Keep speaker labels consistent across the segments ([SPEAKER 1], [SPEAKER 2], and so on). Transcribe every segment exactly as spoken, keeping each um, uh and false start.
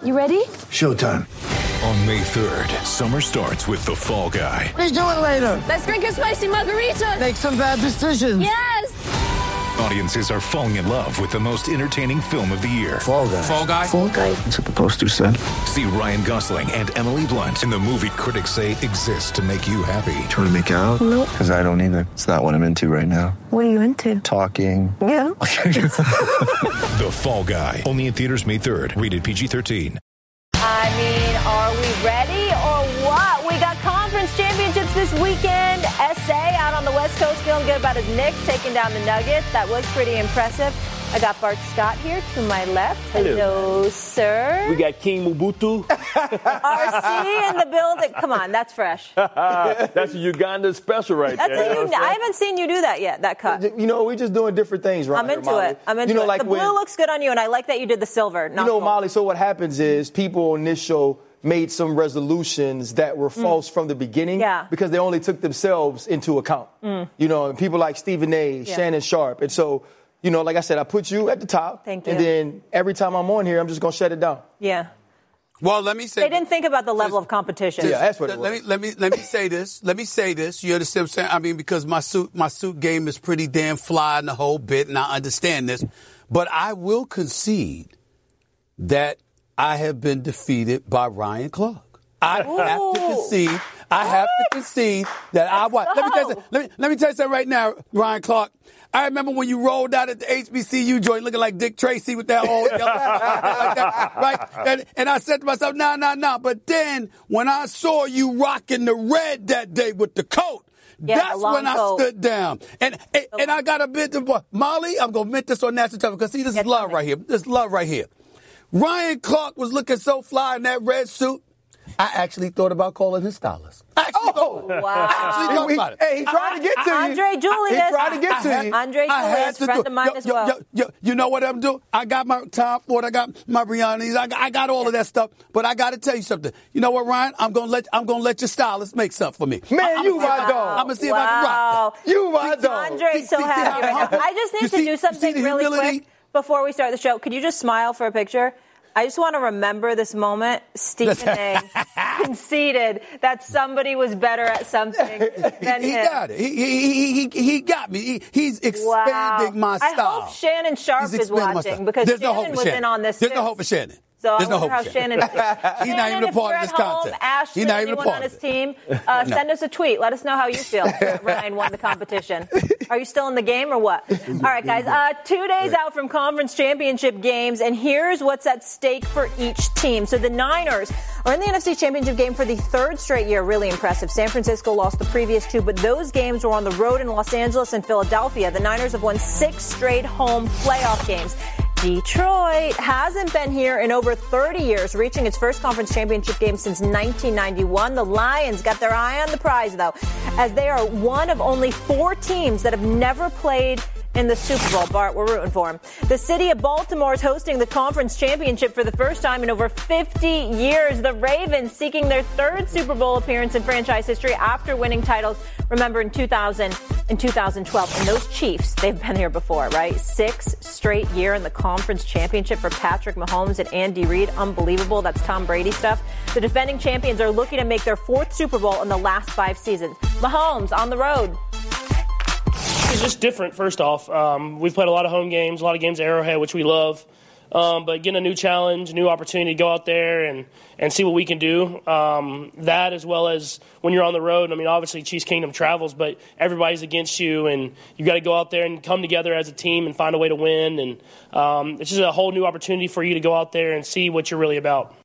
[SPEAKER 1] You ready?
[SPEAKER 2] Showtime.
[SPEAKER 3] On May third, summer starts with The Fall Guy.
[SPEAKER 2] Let's do it later.
[SPEAKER 1] Let's drink a spicy margarita.
[SPEAKER 2] Make some bad decisions.
[SPEAKER 1] Yes.
[SPEAKER 3] Audiences are falling in love with the most entertaining film of the year.
[SPEAKER 2] Fall Guy.
[SPEAKER 4] Fall Guy?
[SPEAKER 2] Fall Guy. That's what the poster said.
[SPEAKER 3] See Ryan Gosling and Emily Blunt in the movie critics say exists to make you happy.
[SPEAKER 5] Trying to make it out?
[SPEAKER 1] Nope.
[SPEAKER 5] Because I don't either. It's not what I'm into right now.
[SPEAKER 1] What are you into?
[SPEAKER 5] Talking.
[SPEAKER 1] Yeah.
[SPEAKER 3] The Fall Guy. Only in theaters May third. Rated P G thirteen.
[SPEAKER 6] I mean, are we ready or what? We got conference championships this weekend. S A out on the West Coast feeling good about his Knicks taking down the Nuggets. That was pretty impressive. I got Bart Scott here to my left. Hello, Hello sir.
[SPEAKER 7] We got King Mobutu.
[SPEAKER 6] R C in the building. Come on, that's fresh.
[SPEAKER 7] That's a Uganda special right
[SPEAKER 6] that's
[SPEAKER 7] there.
[SPEAKER 6] A you know I haven't seen you do that yet, that cut.
[SPEAKER 8] You know, we're just doing different things right
[SPEAKER 6] I'm into
[SPEAKER 8] here,
[SPEAKER 6] it. I'm into
[SPEAKER 8] you know,
[SPEAKER 6] it.
[SPEAKER 8] like
[SPEAKER 6] the blue
[SPEAKER 8] when,
[SPEAKER 6] looks good on you, and I like that you did the silver.
[SPEAKER 8] You know,
[SPEAKER 6] gold.
[SPEAKER 8] Molly, so what happens is people on this show made some resolutions that were false mm. from the beginning
[SPEAKER 6] yeah.
[SPEAKER 8] because they only took themselves into account. Mm. You know, and people like Stephen A., yeah. Shannon Sharp. And so, you know, like I said, I put you at the top.
[SPEAKER 6] Thank you.
[SPEAKER 8] And then every time I'm on here, I'm just going to shut it down.
[SPEAKER 6] Yeah.
[SPEAKER 4] Well, let me say
[SPEAKER 6] they didn't think about the level of competition.
[SPEAKER 8] Yeah, that's what it was.
[SPEAKER 4] Let me let me let me say this. Let me say this. You understand what I'm saying? I mean, because my suit my suit game is pretty damn fly in the whole bit, and I understand this. But I will concede that I have been defeated by Ryan Clark. I
[SPEAKER 6] Ooh.
[SPEAKER 4] have to concede. I have to concede that I what? Let me tell you. Let me let me tell you something right now, Ryan Clark. I remember when you rolled out at the H B C U joint looking like Dick Tracy with that old yellow like that, right? And, and I said to myself, nah, nah, nah. But then when I saw you rocking the red that day with the coat,
[SPEAKER 6] yeah,
[SPEAKER 4] that's when I coat. stood down. And and, and I got a bit of Molly. I'm gonna admit this on national television because see, this is love right here. This is love right here. Ryan Clark was looking so fly in that red suit. I actually thought about calling his stylist.
[SPEAKER 6] Oh, thought, wow.
[SPEAKER 4] Actually thought about it.
[SPEAKER 8] Hey, he tried to get to you.
[SPEAKER 6] Andre Julius.
[SPEAKER 8] He tried to get to you.
[SPEAKER 6] Andre Julius, friend of mine
[SPEAKER 4] yo,
[SPEAKER 6] as
[SPEAKER 4] yo,
[SPEAKER 6] well.
[SPEAKER 4] Yo, yo, you know what I'm doing? I got my Tom Ford. I got my Brianni's. I got, I got all yeah. of that stuff. But I got to tell you something. You know what, Ryan? I'm going to let I'm gonna let your stylist make something for me.
[SPEAKER 8] Man,
[SPEAKER 4] I'm
[SPEAKER 8] you my
[SPEAKER 4] dog.
[SPEAKER 8] I'm
[SPEAKER 4] going to see
[SPEAKER 6] wow.
[SPEAKER 4] if I can rock that.
[SPEAKER 8] You my dog.
[SPEAKER 6] Andre's so happy right now. I just need to
[SPEAKER 4] see,
[SPEAKER 6] do something really
[SPEAKER 4] humility?
[SPEAKER 6] quick before we start the show. Could you just smile for a picture? I just want to remember this moment. Stephen A. conceded that somebody was better at something than
[SPEAKER 4] he, he
[SPEAKER 6] him.
[SPEAKER 4] He got it. He, he, he, he got me. He, he's expanding
[SPEAKER 6] wow.
[SPEAKER 4] my style.
[SPEAKER 6] I hope Shannon Sharp is watching because
[SPEAKER 4] There's
[SPEAKER 6] Shannon
[SPEAKER 4] no hope for
[SPEAKER 6] was
[SPEAKER 4] Shannon.
[SPEAKER 6] in on this
[SPEAKER 4] There's
[SPEAKER 6] too.
[SPEAKER 4] no hope for Shannon.
[SPEAKER 6] So
[SPEAKER 4] There's
[SPEAKER 6] I
[SPEAKER 4] no
[SPEAKER 6] wonder
[SPEAKER 4] hope
[SPEAKER 6] how Shannon is.
[SPEAKER 4] He's
[SPEAKER 6] Shannon,
[SPEAKER 4] not even a part of this contest.
[SPEAKER 6] Ashley,
[SPEAKER 4] He's not even a
[SPEAKER 6] anyone
[SPEAKER 4] part
[SPEAKER 6] on
[SPEAKER 4] of
[SPEAKER 6] his
[SPEAKER 4] it.
[SPEAKER 6] team, uh,
[SPEAKER 4] no.
[SPEAKER 6] send us a tweet. Let us know how you feel. Ryan won the competition. Are you still in the game or what? All right, guys. Uh, two days out from conference championship games, and here's what's at stake for each team. So the Niners are in the N F C Championship game for the third straight year. Really impressive. San Francisco lost the previous two, but those games were on the road in Los Angeles and Philadelphia. The Niners have won six straight home playoff games. Detroit hasn't been here in over thirty years, reaching its first conference championship game since nineteen ninety-one. The Lions got their eye on the prize, though, as they are one of only four teams that have never played in the Super Bowl. Bart, we're rooting for him. The city of Baltimore is hosting the conference championship for the first time in over fifty years. The Ravens seeking their third Super Bowl appearance in franchise history after winning titles, remember, in two thousand and two thousand twelve. And those Chiefs, they've been here before, right? Six straight year in the conference championship for Patrick Mahomes and Andy Reid. Unbelievable. That's Tom Brady stuff. The defending champions are looking to make their fourth Super Bowl in the last five seasons. Mahomes on the road.
[SPEAKER 9] It's just different, first off. Um, we've played a lot of home games, a lot of games at Arrowhead, which we love. Um, but getting a new challenge, new opportunity to go out there and, and see what we can do. Um, that as well as when you're on the road. I mean, obviously Chiefs Kingdom travels, but everybody's against you, and you got to go out there and come together as a team and find a way to win. And um, it's just a whole new opportunity for you to go out there and see what you're really about.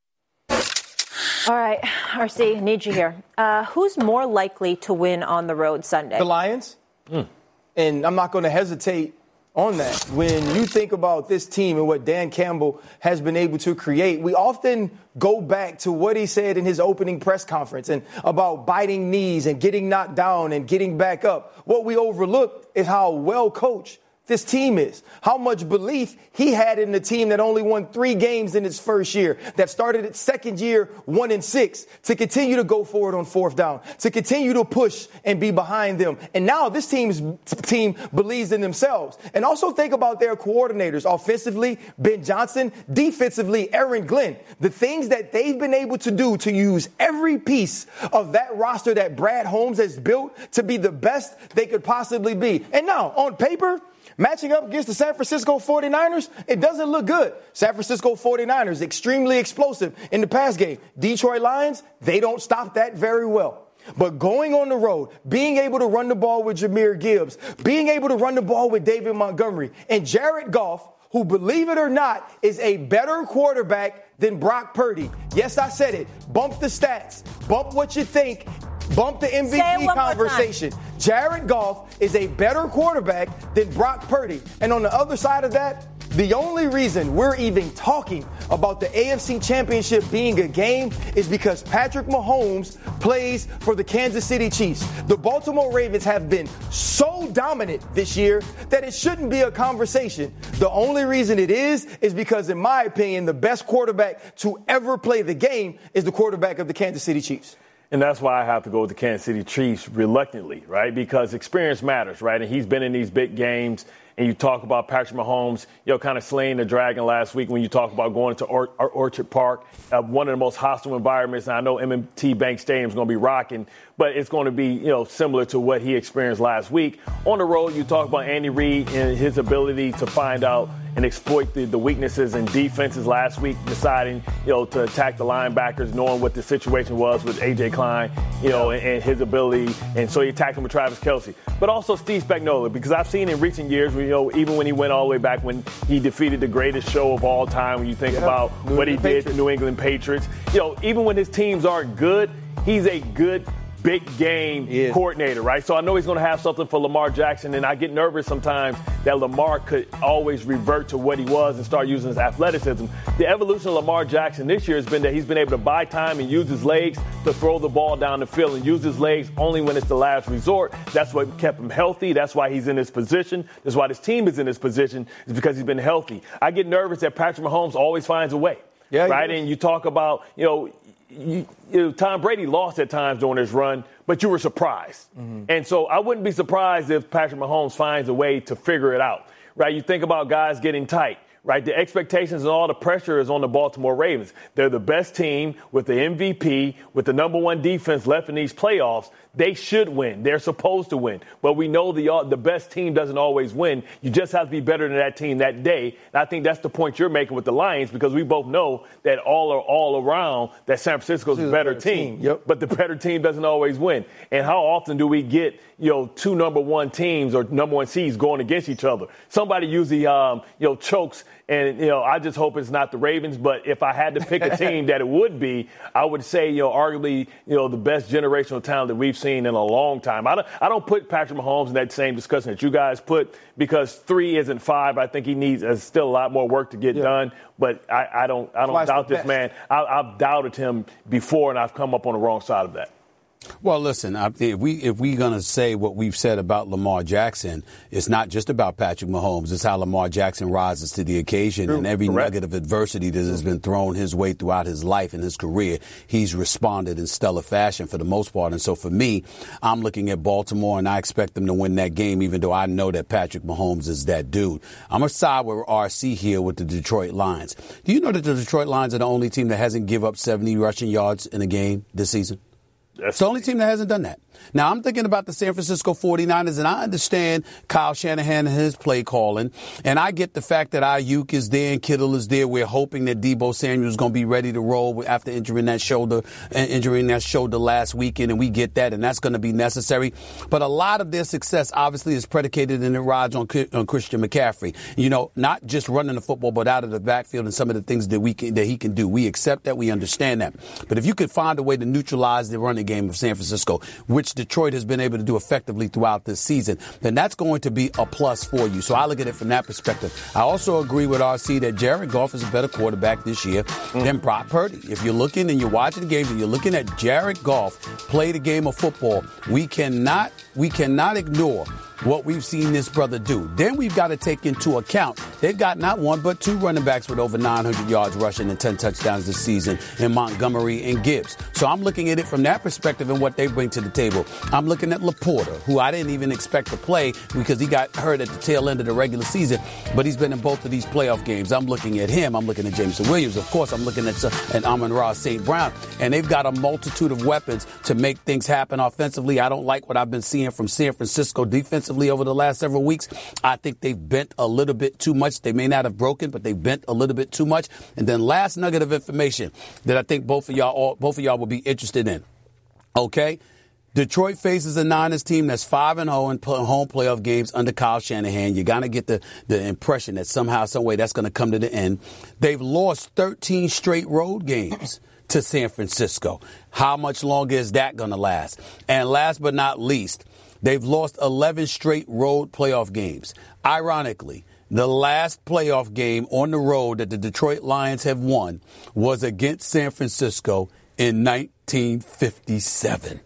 [SPEAKER 6] All right, R C, I need you here. Uh, who's more likely to win on the road Sunday?
[SPEAKER 8] The Lions. Mm. And I'm not going to hesitate on that. When you think about this team and what Dan Campbell has been able to create, we often go back to what he said in his opening press conference and about biting knees and getting knocked down and getting back up. What we overlooked is how well coached this team is, how much belief he had in the team that only won three games in its first year, that started its second year one and six, to continue to go forward on fourth down, to continue to push and be behind them. And now this team's team believes in themselves. And also think about their coordinators. Offensively, Ben Johnson. Defensively, Aaron Glenn. The things that they've been able to do to use every piece of that roster that Brad Holmes has built to be the best they could possibly be. And now, on paper, matching up against the San Francisco forty-niners, it doesn't look good. San Francisco forty-niners, extremely explosive in the pass game. Detroit Lions, they don't stop that very well. But going on the road, being able to run the ball with Jahmyr Gibbs, being able to run the ball with David Montgomery, and Jared Goff, who, believe it or not, is a better quarterback than Brock Purdy. Yes, I said it. Bump the stats. Bump what you think. Bump the M V P conversation. Jared Goff is a better quarterback than Brock Purdy. And on the other side of that, the only reason we're even talking about the A F C Championship being a game is because Patrick Mahomes plays for the Kansas City Chiefs. The Baltimore Ravens have been so dominant this year that it shouldn't be a conversation. The only reason it is is because, in my opinion, the best quarterback to ever play the game is the quarterback of the Kansas City Chiefs.
[SPEAKER 7] And that's why I have to go with the Kansas City Chiefs reluctantly, right? Because experience matters, right? And he's been in these big games. And you talk about Patrick Mahomes, you know, kind of slaying the dragon last week when you talk about going to Or- Or- Orchard Park, uh, one of the most hostile environments. And I know M M T Bank Stadium is going to be rocking, but it's going to be, you know, similar to what he experienced last week. On the road, you talk about Andy Reid and his ability to find out and exploit the, the weaknesses in defenses last week, deciding, you know, to attack the linebackers, knowing what the situation was with A J Klein, you know, and, and his ability. And so he attacked him with Travis Kelce. But also Steve Spagnuolo, because I've seen in recent years, you know, even when he went all the way back when he defeated the greatest show of all time, when you think yeah. about New what England he did to New England Patriots, you know, even when his teams aren't good, he's a good big game yeah. coordinator, right? So I know he's going to have something for Lamar Jackson, and I get nervous sometimes that Lamar could always revert to what he was and start using his athleticism. The evolution of Lamar Jackson this year has been that he's been able to buy time and use his legs to throw the ball down the field and use his legs only when it's the last resort. That's what kept him healthy. That's why he's in this position. That's why this team is in this position, is because he's been healthy. I get nervous that Patrick Mahomes always finds a way, yeah, right? And you talk about, you know, You, you know, Tom Brady lost at times during his run, but you were surprised. Mm-hmm. And so I wouldn't be surprised if Patrick Mahomes finds a way to figure it out, right? You think about guys getting tight, right? The expectations and all the pressure is on the Baltimore Ravens. They're the best team with the M V P, with the number one defense left in these playoffs. They should win. They're supposed to win. But we know the the best team doesn't always win. You just have to be better than that team that day. And I think that's the point you're making with the Lions, because we both know that all are all around that San Francisco's a better, better team. team. Yep. But the better team doesn't always win. And how often do we get, you know, two number one teams or number one seeds going against each other? Somebody usually, um, you know, chokes. And, you know, I just hope it's not the Ravens. But if I had to pick a team that it would be, I would say, you know, arguably, you know, the best generational talent that we've seen in a long time. I don't, I don't put Patrick Mahomes in that same discussion that you guys put, because three isn't five. I think he needs uh, still a lot more work to get yeah. done. But I, I don't, I don't doubt this man. I, I've doubted him before, and I've come up on the wrong side of that.
[SPEAKER 4] Well, listen, if we if we're going to say what we've said about Lamar Jackson, it's not just about Patrick Mahomes. It's how Lamar Jackson rises to the occasion. True. And every Correct. nugget of adversity that has been thrown his way throughout his life and his career, he's responded in stellar fashion for the most part. And so for me, I'm looking at Baltimore, and I expect them to win that game, even though I know that Patrick Mahomes is that dude. I'm going to side with R C here with the Detroit Lions. Do you know that the Detroit Lions are the only team that hasn't given up seventy rushing yards in a game this season? It's the only team that hasn't done that. Now, I'm thinking about the San Francisco forty-niners, and I understand Kyle Shanahan and his play calling, and I get the fact that Ayuk is there and Kittle is there. We're hoping that Deebo Samuel is going to be ready to roll after injuring that shoulder, injuring that shoulder last weekend, and we get that, and that's going to be necessary. But a lot of their success, obviously, is predicated and it rides on, on Christian McCaffrey. You know, not just running the football, but out of the backfield and some of the things that we can, that he can do. We accept that. We understand that. But if you could find a way to neutralize the running game of San Francisco, which Detroit has been able to do effectively throughout this season, then that's going to be a plus for you. So I look at it from that perspective. I also agree with R C that Jared Goff is a better quarterback this year mm. than Brock Purdy. If you're looking and you're watching the games and you're looking at Jared Goff play the game of football, we cannot we cannot ignore what we've seen this brother do. Then we've got to take into account they've got not one but two running backs with over nine hundred yards rushing and ten touchdowns this season in Montgomery and Gibbs. So I'm looking at it from that perspective and what they bring to the table. I'm looking at LaPorta, who I didn't even expect to play because he got hurt at the tail end of the regular season, but he's been in both of these playoff games. I'm looking at him. I'm looking at Jameson Williams. Of course, I'm looking at, uh, at Amon-Ra Saint Brown. And they've got a multitude of weapons to make things happen offensively. I don't like what I've been seeing from San Francisco defensively over the last several weeks. I think they've bent a little bit too much. They may not have broken, but they've bent a little bit too much. And then last nugget of information that I think both of y'all, all, both of y'all will be interested in. Okay. Detroit faces a Niners team that's five and oh in home playoff games under Kyle Shanahan. You're going to get the, the impression that somehow, some way that's going to come to the end. They've lost thirteen straight road games to San Francisco. How much longer is that going to last? And last but not least, they've lost eleven straight road playoff games. Ironically, the last playoff game on the road that the Detroit Lions have won was against San Francisco in nineteen fifty-seven.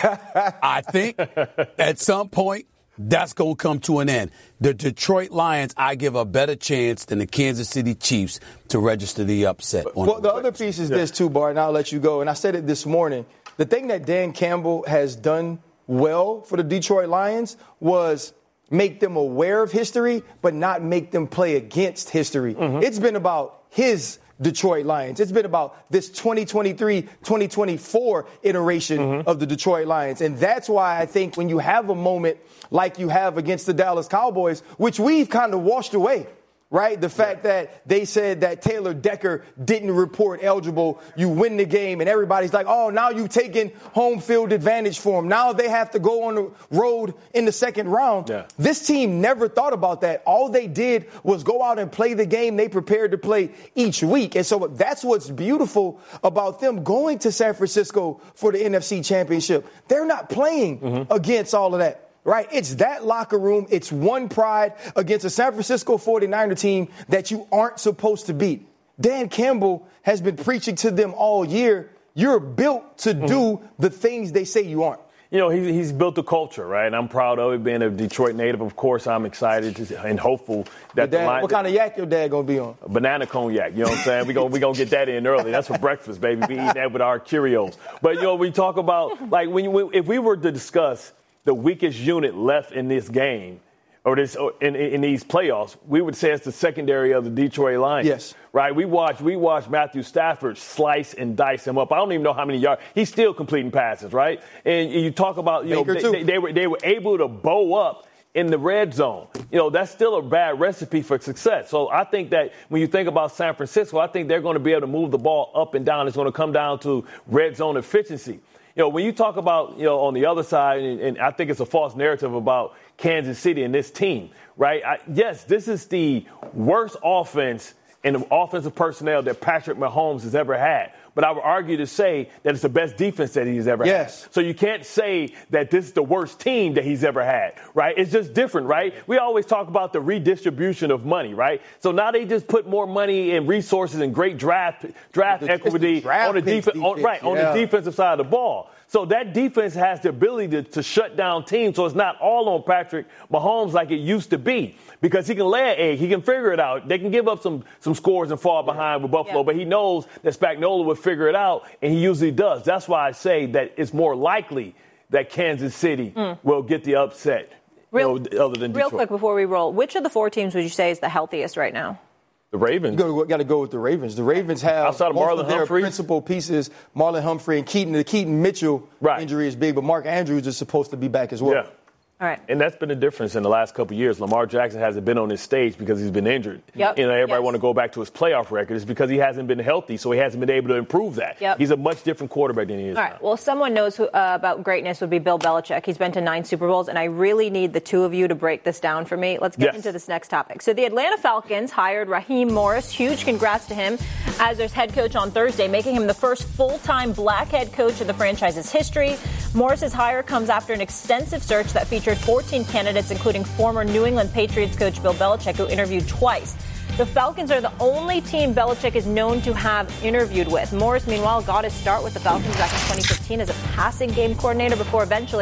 [SPEAKER 4] I think at some point that's going to come to an end. The Detroit Lions, I give a better chance than the Kansas City Chiefs to register the upset. On
[SPEAKER 8] well, the other piece is this too, Bart, and I'll let you go. And I said it this morning. The thing that Dan Campbell has done well for the Detroit Lions was make them aware of history, but not make them play against history. Mm-hmm. It's been about his Detroit Lions. It's been about this twenty twenty-three twenty twenty-four iteration mm-hmm. of the Detroit Lions. And that's why I think when you have a moment like you have against the Dallas Cowboys, which we've kind of washed away, right? The fact that they said that Taylor Decker didn't report eligible, you win the game, and everybody's like, oh, now you've taken home field advantage for them. Now they have to go on the road in the second round. Yeah. This team never thought about that. All they did was go out and play the game they prepared to play each week. And so that's what's beautiful about them going to San Francisco for the N F C Championship. They're not playing mm-hmm. against all of that. Right? It's that locker room. It's one pride against a San Francisco forty-niner team that you aren't supposed to beat. Dan Campbell has been preaching to them all year. You're built to mm-hmm. do the things they say you aren't.
[SPEAKER 7] You know, he, he's built a culture, right? And I'm proud of it. Being a Detroit native, of course, I'm excited to, and hopeful that
[SPEAKER 8] dad,
[SPEAKER 7] the line.
[SPEAKER 8] What kind of yak your dad going to be on?
[SPEAKER 7] Banana cognac. You know what I'm saying? We're going we gonna get that in early. That's for breakfast, baby. We eating that with our Cheerios. But, you know, we talk about, like, when you, if we were to discuss the weakest unit left in this game or this or in, in these playoffs, we would say it's the secondary of the Detroit Lions.
[SPEAKER 8] Yes.
[SPEAKER 7] Right? We watched we watched Matthew Stafford slice and dice him up. I don't even know how many yards. He's still completing passes, right? And you talk about, you Baker know, they, they, they were they were able to bow up in the red zone. You know, that's still a bad recipe for success. So I think that when you think about San Francisco, I think they're going to be able to move the ball up and down. It's going to come down to red zone efficiency. You know, when you talk about, you know, on the other side, and, and I think it's a false narrative about Kansas City and this team, right? I, yes, this is the worst offense and the offensive personnel that Patrick Mahomes has ever had. But I would argue to say that it's the best defense that he's ever
[SPEAKER 8] yes.
[SPEAKER 7] had. So you can't say that this is the worst team that he's ever had, right? It's just different, right? We always talk about the redistribution of money, right? So now they just put more money and resources and great draft draft
[SPEAKER 8] the,
[SPEAKER 7] equity
[SPEAKER 8] draft
[SPEAKER 7] on the defense,
[SPEAKER 8] defense,
[SPEAKER 7] on, right?
[SPEAKER 8] Yeah.
[SPEAKER 7] On the defensive side of the ball. So that defense has the ability to, to shut down teams. So it's not all on Patrick Mahomes like it used to be, because he can lay an egg. He can figure it out. They can give up some some scores and fall behind with Buffalo, yeah. but he knows that Spagnuolo will figure it out, and he usually does. That's why I say that it's more likely that Kansas City mm. will get the upset.
[SPEAKER 6] Real,
[SPEAKER 7] you know, other than
[SPEAKER 6] real
[SPEAKER 7] Detroit.
[SPEAKER 6] quick before we roll, which of the four teams would you say is the healthiest right now?
[SPEAKER 7] The Ravens.
[SPEAKER 8] You got to go with the Ravens. The Ravens have
[SPEAKER 7] outside of
[SPEAKER 8] most
[SPEAKER 7] Marlon
[SPEAKER 8] of their
[SPEAKER 7] Humphrey.
[SPEAKER 8] principal pieces, Marlon Humphrey and Keaton. The Keaton Mitchell
[SPEAKER 7] right.
[SPEAKER 8] injury is big, but Mark Andrews is supposed to be back as well.
[SPEAKER 7] Yeah.
[SPEAKER 6] All right.
[SPEAKER 7] And that's been the difference in the last couple of years. Lamar Jackson hasn't been on this stage because he's been injured.
[SPEAKER 6] Yep.
[SPEAKER 7] You know, everybody
[SPEAKER 6] yes.
[SPEAKER 7] want to go back to his playoff record. It's because he hasn't been healthy, so he hasn't been able to improve that.
[SPEAKER 6] Yep.
[SPEAKER 7] He's a much different quarterback than he is
[SPEAKER 6] All
[SPEAKER 7] now.
[SPEAKER 6] right. Well, someone knows who, uh, about greatness would be Bill Belichick. He's been to nine Super Bowls, and I really need the two of you to break this down for me. Let's get
[SPEAKER 7] yes.
[SPEAKER 6] into this next topic. So the Atlanta Falcons hired Raheem Morris. Huge congrats to him as their head coach on Thursday, making him the first full-time black head coach in the franchise's history. Morris's hire comes after an extensive search that featured fourteen candidates, including former New England Patriots coach Bill Belichick, who interviewed twice. The Falcons are the only team Belichick is known to have interviewed with. Morris, meanwhile, got his start with the Falcons back in twenty fifteen as a passing game coordinator before eventually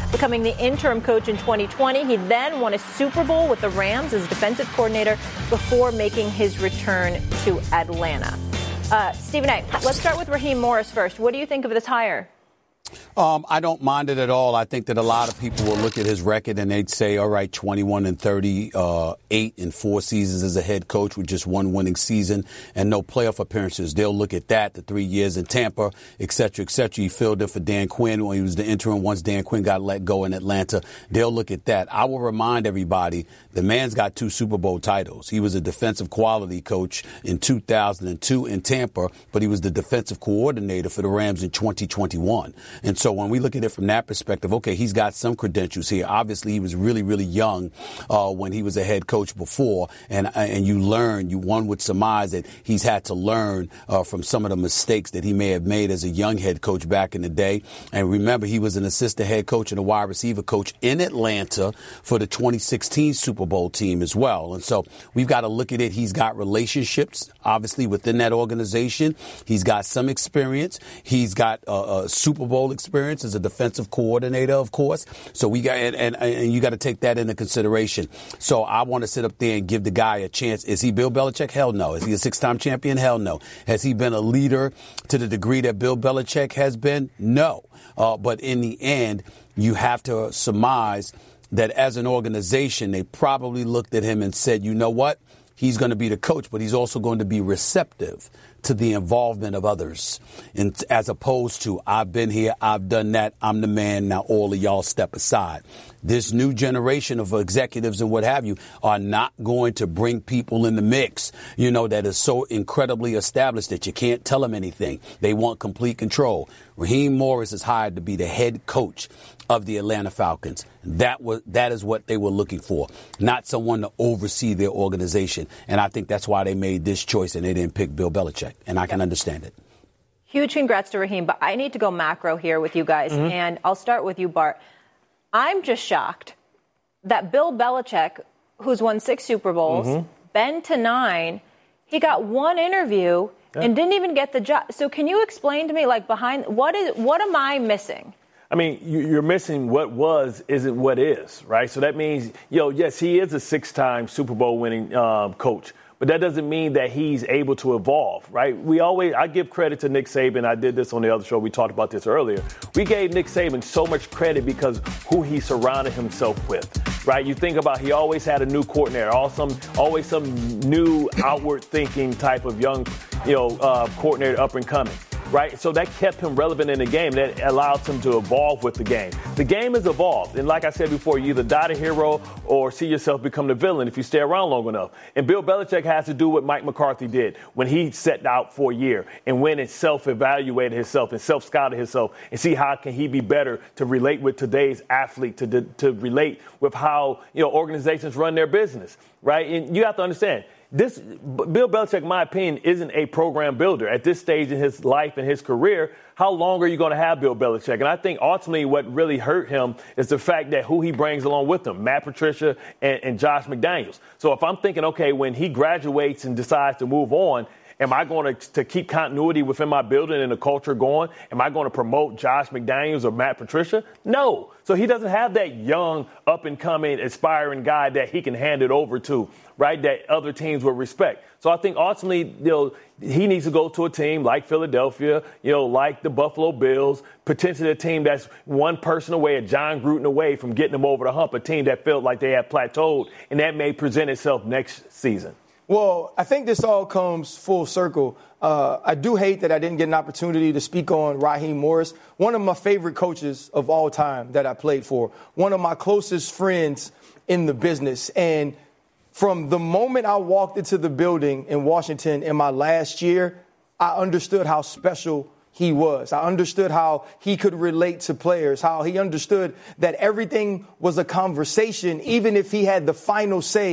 [SPEAKER 6] becoming the interim coach in twenty twenty. He then won a Super Bowl with the Rams as defensive coordinator before making his return to Atlanta. Uh, Stephen A., let's start with Raheem Morris first. What do you think of this hire?
[SPEAKER 4] Um, I don't mind it at all. I think that a lot of people will look at his record and they'd say, all right, twenty-one and thirty, uh, eight in four seasons as a head coach with just one winning season and no playoff appearances. They'll look at that, the three years in Tampa, et cetera, et cetera. He filled in for Dan Quinn when he was the interim once Dan Quinn got let go in Atlanta. They'll look at that. I will remind everybody, the man's got two Super Bowl titles. He was a defensive quality coach in two thousand two in Tampa, but he was the defensive coordinator for the Rams in twenty twenty-one. And so when we look at it from that perspective, okay, he's got some credentials here. Obviously, he was really, really young uh, when he was a head coach before. And and you learn, you one would surmise that he's had to learn uh, from some of the mistakes that he may have made as a young head coach back in the day. And remember, he was an assistant head coach and a wide receiver coach in Atlanta for the twenty sixteen Super Bowl team as well. And so we've got to look at it. He's got relationships, obviously, within that organization. He's got some experience. He's got uh, a Super Bowl experience as a defensive coordinator, of course. So we got, and, and, and you got to take that into consideration. So I want to sit up there and give the guy a chance. Is he Bill Belichick? Hell no. Is he a six-time champion? Hell no. Has he been a leader to the degree that Bill Belichick has been? No. Uh, but in the end, you have to surmise that as an organization, they probably looked at him and said, you know what? He's going to be the coach, but he's also going to be receptive to the involvement of others, and as opposed to, I've been here, I've done that, I'm the man, now all of y'all step aside. This new generation of executives and what have you are not going to bring people in the mix, you know, that is so incredibly established that you can't tell them anything. They want complete control. Raheem Morris is hired to be the head coach of the Atlanta Falcons. That was that is what they were looking for, not someone to oversee their organization. And I think that's why they made this choice and they didn't pick Bill Belichick. And I can understand it.
[SPEAKER 6] Huge congrats to Raheem, but I need to go macro here with you guys. Mm-hmm. And I'll start with you, Bart. I'm just shocked that Bill Belichick, who's won six Super Bowls, mm-hmm. been to nine, he got one interview yeah. and didn't even get the job. So can you explain to me, like, behind what is what am I missing?
[SPEAKER 7] I mean, you're missing what was isn't what is, right? So that means, yo, yes, he is a six-time Super Bowl winning um, coach, but that doesn't mean that he's able to evolve, right? We always, I give credit to Nick Saban. I did this on the other show. We talked about this earlier. We gave Nick Saban so much credit because who he surrounded himself with, right? You think about, he always had a new coordinator, always some, always some new outward thinking type of young, you know, uh, coordinator up and coming. Right? So that kept him relevant in the game. That allowed him to evolve with the game. The game has evolved. And like I said before, you either die the hero or see yourself become the villain if you stay around long enough. And Bill Belichick has to do what Mike McCarthy did when he set out for a year and went and self-evaluated himself and self-scouted himself and see how can he be better to relate with today's athlete, to, to relate with how, you know, organizations run their business. Right? And you have to understand, this Bill Belichick, in my opinion, isn't a program builder. At this stage in his life and his career, how long are you going to have Bill Belichick? And I think ultimately what really hurt him is the fact that who he brings along with him, Matt Patricia and, and Josh McDaniels. So if I'm thinking, okay, when he graduates and decides to move on, am I going to, to keep continuity within my building and the culture going? Am I going to promote Josh McDaniels or Matt Patricia? No. So he doesn't have that young, up-and-coming, aspiring guy that he can hand it over to, right, that other teams will respect. So I think ultimately, you know, he needs to go to a team like Philadelphia, you know, like the Buffalo Bills, potentially a team that's one person away, a John Gruden away from getting them over the hump, a team that felt like they had plateaued, and that may present itself next season.
[SPEAKER 8] Well, I think this all comes full circle. Uh, I do hate that I didn't get an opportunity to speak on Raheem Morris, one of my favorite coaches of all time that I played for, one of my closest friends in the business. And from the moment I walked into the building in Washington in my last year, I understood how special he was. I understood how he could relate to players, how he understood that everything was a conversation, even if he had the final say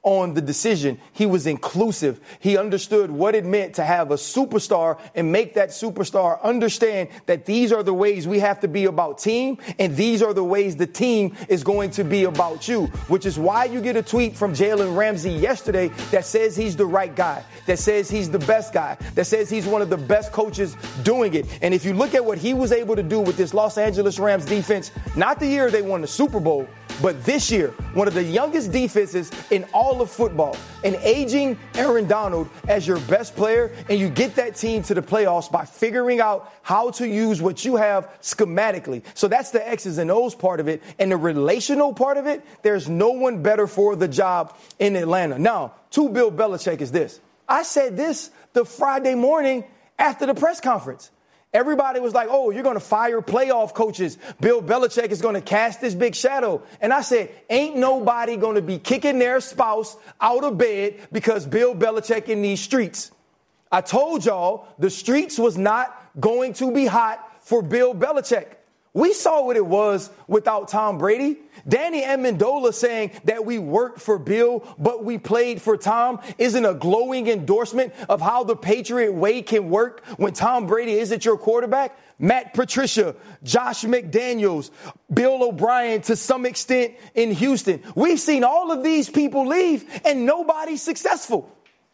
[SPEAKER 8] on the decision. He was inclusive. He understood what it meant to have a superstar and make that superstar understand that these are the ways we have to be about team, and these are the ways the team is going to be about you, which is why you get a tweet from Jalen Ramsey yesterday that says he's the right guy, that says he's the best guy, that says he's one of the best coaches doing it. And if you look at what he was able to do with this Los Angeles Rams defense, not the year they won the Super Bowl, but this year, one of the youngest defenses in all of football, an aging Aaron Donald as your best player, and you get that team to the playoffs by figuring out how to use what you have schematically. So that's the X's and O's part of it. And the relational part of it, there's no one better for the job in Atlanta. Now, to Bill Belichick is this. I said this the Friday morning after the press conference. Everybody was like, oh, you're going to fire playoff coaches. Bill Belichick is going to cast this big shadow. And I said, ain't nobody going to be kicking their spouse out of bed because Bill Belichick in these streets. I told y'all the streets was not going to be hot for Bill Belichick. We saw what it was without Tom Brady. Danny Amendola saying that we worked for Bill, but we played for Tom isn't a glowing endorsement of how the Patriot way can work when Tom Brady isn't your quarterback. Matt Patricia, Josh McDaniels, Bill O'Brien to some extent in Houston. We've seen all of these people leave and nobody's successful.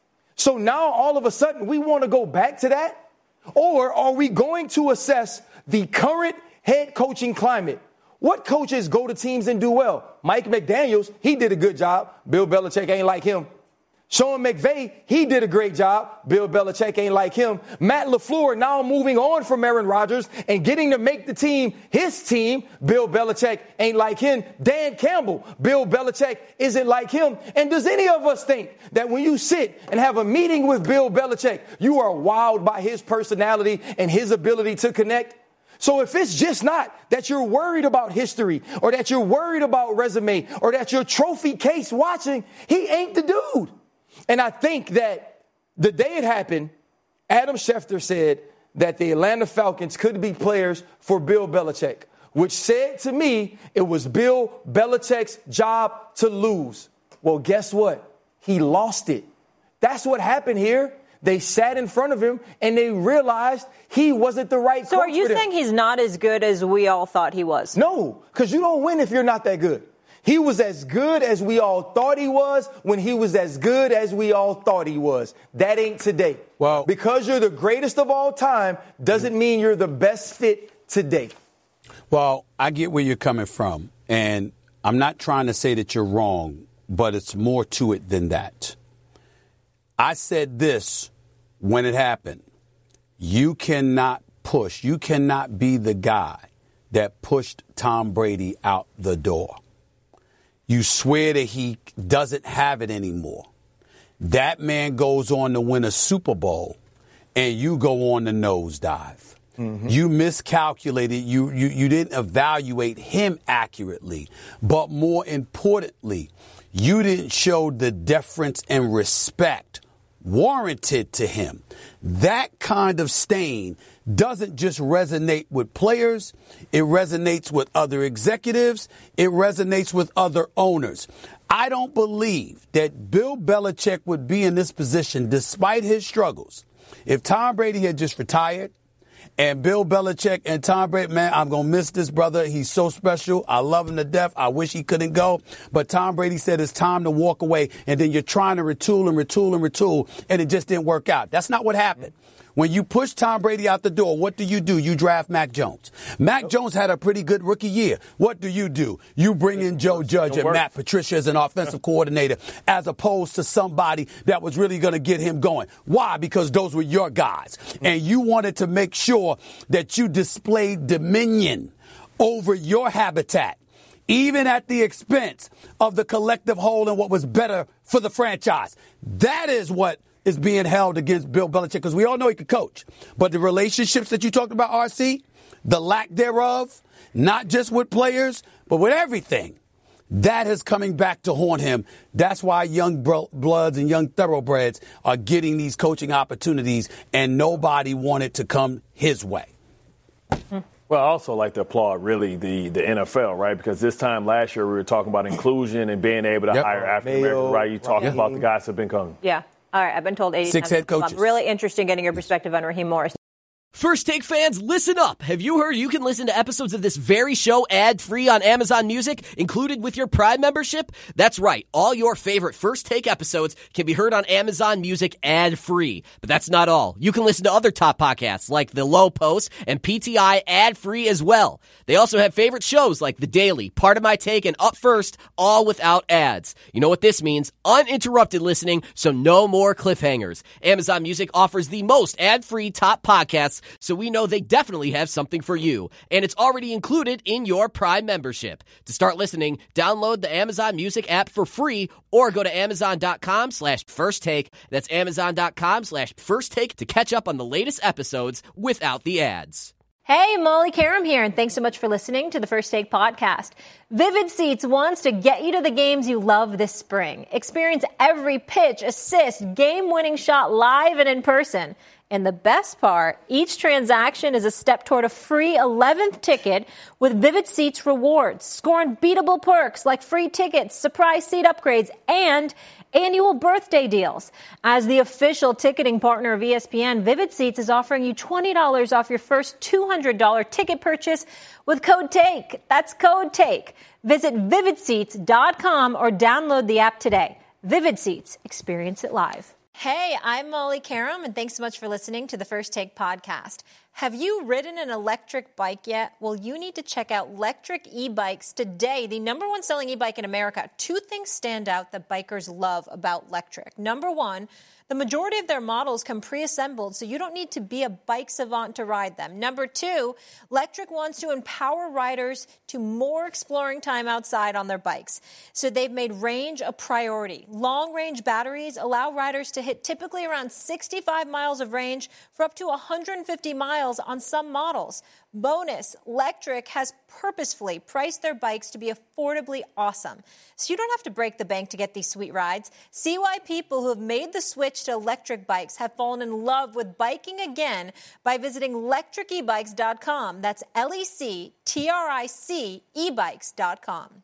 [SPEAKER 8] So now all of a sudden we want to go back to that? Or are we going to assess the current head coaching climate? What coaches go to teams and do well? Mike McDaniels, he did a good job. Bill Belichick ain't like him. Sean McVay, he did a great job. Bill Belichick ain't like him. Matt LaFleur now moving on from Aaron Rodgers and getting to make the team his team. Bill Belichick ain't like him. Dan Campbell, Bill Belichick isn't like him. And does any of us think that when you sit and have a meeting with Bill Belichick, you are wowed by his personality and his ability to connect? So if it's just not that you're worried about history or that you're worried about resume or that you're trophy case watching, he ain't the dude. And I think that the day it happened, Adam Schefter said that the Atlanta Falcons could be players for Bill Belichick, which said to me it was Bill Belichick's job to lose. Well, guess what? He lost it. That's what happened here. They sat in front of him and they realized he wasn't the right coach.
[SPEAKER 6] So are you
[SPEAKER 8] for them.
[SPEAKER 6] saying he's not as good as we all thought he was?
[SPEAKER 8] No, because you don't win if you're not that good. He was as good as we all thought he was when he was as good as we all thought he was. That ain't today.
[SPEAKER 4] Well,
[SPEAKER 8] because you're the greatest of all time doesn't mean you're the best fit today.
[SPEAKER 4] Well, I get where you're coming from, and I'm not trying to say that you're wrong, but it's more to it than that. I said this when it happened. You cannot push. You cannot be the guy that pushed Tom Brady out the door. You swear that he doesn't have it anymore. That man goes on to win a Super Bowl, and you go on the nosedive. Mm-hmm. You miscalculated. You, you, you didn't evaluate him accurately. But more importantly, you didn't show the deference and respect warranted to him. That kind of stain doesn't just resonate with players. It resonates with other executives. It resonates with other owners. I don't believe that Bill Belichick would be in this position despite his struggles if Tom Brady had just retired. And Bill Belichick and Tom Brady, man, I'm going to miss this brother. He's so special. I love him to death. I wish he couldn't go. But Tom Brady said it's time to walk away. And then you're trying to retool and retool and retool. And it just didn't work out. That's not what happened. When you push Tom Brady out the door, what do you do? You draft Mac Jones. Mac Jones had a pretty good rookie year. What do you do? You bring in Joe Judge and Matt Patricia as an offensive coordinator as opposed to somebody that was really going to get him going. Why? Because those were your guys. And you wanted to make sure that you displayed dominion over your habitat, even at the expense of the collective whole and what was better for the franchise. That is what is being held against Bill Belichick, because we all know he could coach. But the relationships that you talked about, R C, the lack thereof, not just with players, but with everything, that is coming back to haunt him. That's why young bloods and young thoroughbreds are getting these coaching opportunities, and nobody wanted to come his way.
[SPEAKER 7] Well, I also like to applaud, really, the, the N F L, right? Because this time last year we were talking about inclusion and being able to
[SPEAKER 4] yep.
[SPEAKER 7] hire African-Americans, right? You talking
[SPEAKER 6] yeah.
[SPEAKER 7] about the guys that have been coming.
[SPEAKER 6] Yeah. All right. I've been told eighty
[SPEAKER 4] Six
[SPEAKER 6] times.
[SPEAKER 4] head coaches.
[SPEAKER 6] Really interesting getting your perspective on Raheem Morris.
[SPEAKER 10] First Take fans, listen up. Have you heard you can listen to episodes of this very show ad-free on Amazon Music, included with your Prime membership? That's right. All your favorite First Take episodes can be heard on Amazon Music ad-free. But that's not all. You can listen to other top podcasts like The Low Post and P T I ad-free as well. They also have favorite shows like The Daily, Part of My Take, and Up First, all without ads. You know what this means? Uninterrupted listening, so no more cliffhangers. Amazon Music offers the most ad-free top podcasts, so we know they definitely have something for you. And it's already included in your Prime membership. To start listening, download the Amazon Music app for free or go to amazon.com slash first take. That's amazon.com slash first take to catch up on the latest episodes without the ads.
[SPEAKER 6] Hey, Molly Karam here, and thanks so much for listening to the First Take podcast. Vivid Seats wants to get you to the games you love this spring. Experience every pitch, assist, game-winning shot live and in person. And the best part, each transaction is a step toward a free eleventh ticket with Vivid Seats rewards. Score unbeatable perks like free tickets, surprise seat upgrades, and annual birthday deals. As the official ticketing partner of E S P N, Vivid Seats is offering you twenty dollars off your first two hundred dollars ticket purchase with code TAKE. That's code TAKE. Visit vivid seats dot com or download the app today. Vivid Seats. Experience it live. Hey, I'm Molly Karam, and thanks so much for listening to the First Take podcast. Have you ridden an electric bike yet? Well, you need to check out Lectric E-Bikes today, the number one selling e-bike in America. Two things stand out that bikers love about Lectric. Number one, the majority of their models come pre-assembled, so you don't need to be a bike savant to ride them. Number two, Lectric wants to empower riders to more exploring time outside on their bikes. So they've made range a priority. Long-range batteries allow riders to hit typically around sixty-five miles of range for up to one hundred fifty miles on some models. Bonus, Lectric has purposefully priced their bikes to be affordably awesome. So you don't have to break the bank to get these sweet rides. See why people who have made the switch to electric bikes have fallen in love with biking again by visiting lectric e bikes dot com. That's L E C T R I C e bikes dot com.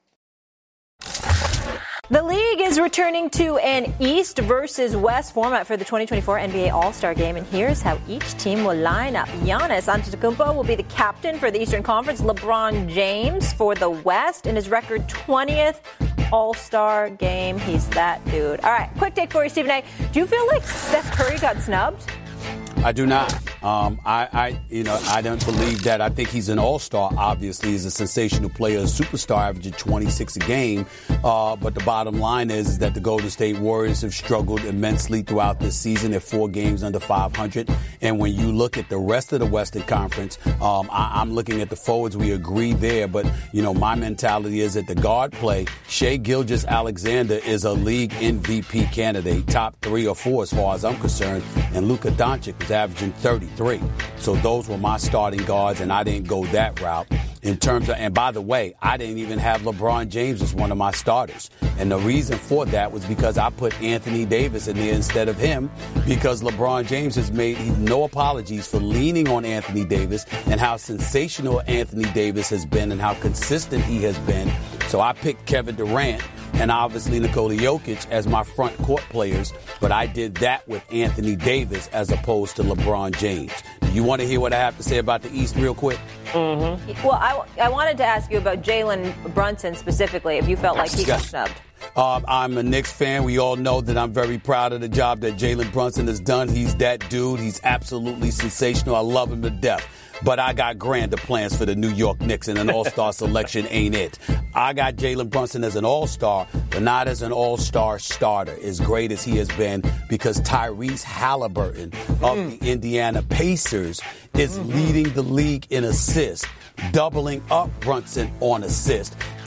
[SPEAKER 6] The league is returning to an East versus West format for the twenty twenty-four N B A All-Star Game, and here's how each team will line up. Giannis Antetokounmpo will be the captain for the Eastern Conference, LeBron James for the West, in his record twentieth All-Star Game. He's that dude. All right, quick take for you, Stephen A. Do you feel like Steph Curry got snubbed?
[SPEAKER 4] I do not. Um, I, I, you know, I don't believe that. I think he's an all-star. Obviously, he's a sensational player, a superstar, averaging twenty-six a game. Uh, but the bottom line is, is that the Golden State Warriors have struggled immensely throughout this season. They're four games under five hundred. And when you look at the rest of the Western Conference, um, I, I'm looking at the forwards. We agree there. But, you know, my mentality is that the guard play, Shai Gilgeous-Alexander is a league M V P candidate, top three or four as far as I'm concerned. And Luka Doncic was averaging thirty-three. So those were my starting guards, and I didn't go that route. In terms of, and by the way, I didn't even have LeBron James as one of my starters. And the reason for that was because I put Anthony Davis in there instead of him, because LeBron James has made no apologies for leaning on Anthony Davis and how sensational Anthony Davis has been and how consistent he has been. So I picked Kevin Durant and obviously Nikola Jokic as my front court players, but I did that with Anthony Davis as opposed to LeBron James. Do you want to hear what I have to say about the East real quick?
[SPEAKER 6] Mm-hmm. Well, I, I wanted to ask you about Jalen Brunson specifically, if you felt like he got snubbed.
[SPEAKER 4] Um, I'm a Knicks fan. We all know that I'm very proud of the job that Jalen Brunson has done. He's that dude. He's absolutely sensational. I love him to death. But I got grander plans for the New York Knicks, and an all-star selection ain't it. I got Jalen Brunson as an all-star, but not as an all-star starter, as great as he has been, because Tyrese Halliburton of mm. the Indiana Pacers is mm-hmm. leading the league in assists, doubling up Brunson on assists. And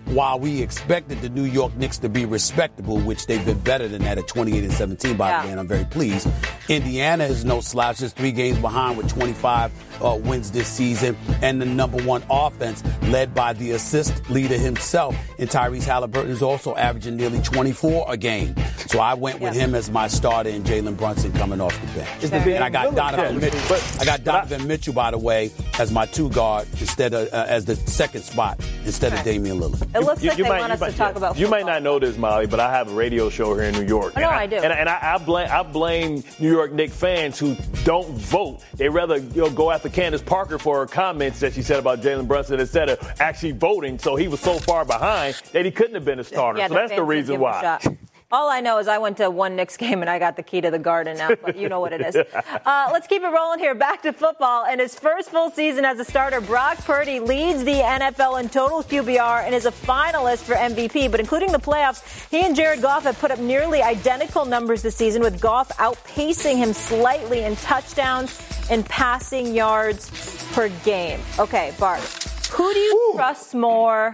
[SPEAKER 4] while we expected the New York Knicks to be respectable, which they've been better than that at twenty-eight and seventeen, by
[SPEAKER 6] yeah.
[SPEAKER 4] the way, and I'm very pleased. Indiana is no slouch, just three games behind with twenty-five uh, wins this season, and the number one offense led by the assist leader himself. And Tyrese Halliburton is also averaging nearly twenty-four a game. So I went with yeah. him as my starter and Jalen Brunson coming off the bench.
[SPEAKER 8] Is the
[SPEAKER 4] and I got Donovan Mitchell. I got Donovan Mitchell, by the way, as my two guard instead of uh, as the second spot instead of Damian Lillard.
[SPEAKER 6] It looks
[SPEAKER 7] you,
[SPEAKER 6] like
[SPEAKER 7] you
[SPEAKER 6] they
[SPEAKER 7] might,
[SPEAKER 6] want us
[SPEAKER 7] might,
[SPEAKER 6] to talk
[SPEAKER 7] yeah.
[SPEAKER 6] about
[SPEAKER 7] You
[SPEAKER 6] football.
[SPEAKER 7] might not know this, Molly, but I have a radio show here in New York.
[SPEAKER 6] Oh, no,
[SPEAKER 7] and
[SPEAKER 6] I, I do.
[SPEAKER 7] And, and I, I blame I blame New York Knicks fans who don't vote. They rather you know, go after Candace Parker for her comments that she said about Jalen Brunson instead of actually voting. So he was so far behind that he couldn't have been a starter.
[SPEAKER 6] Yeah,
[SPEAKER 7] so
[SPEAKER 6] the
[SPEAKER 7] that's the
[SPEAKER 6] fans
[SPEAKER 7] reason
[SPEAKER 6] give him a
[SPEAKER 7] why.
[SPEAKER 6] shot. All I know is I went to one Knicks game and I got the key to the garden now, but you know what it is. Uh, let's keep it rolling here. Back to football. In his first full season as a starter, Brock Purdy leads the N F L in total Q B R and is a finalist for M V P. But including the playoffs, he and Jared Goff have put up nearly identical numbers this season, with Goff outpacing him slightly in touchdowns and passing yards per game. Okay, Bart, who do you Ooh. trust more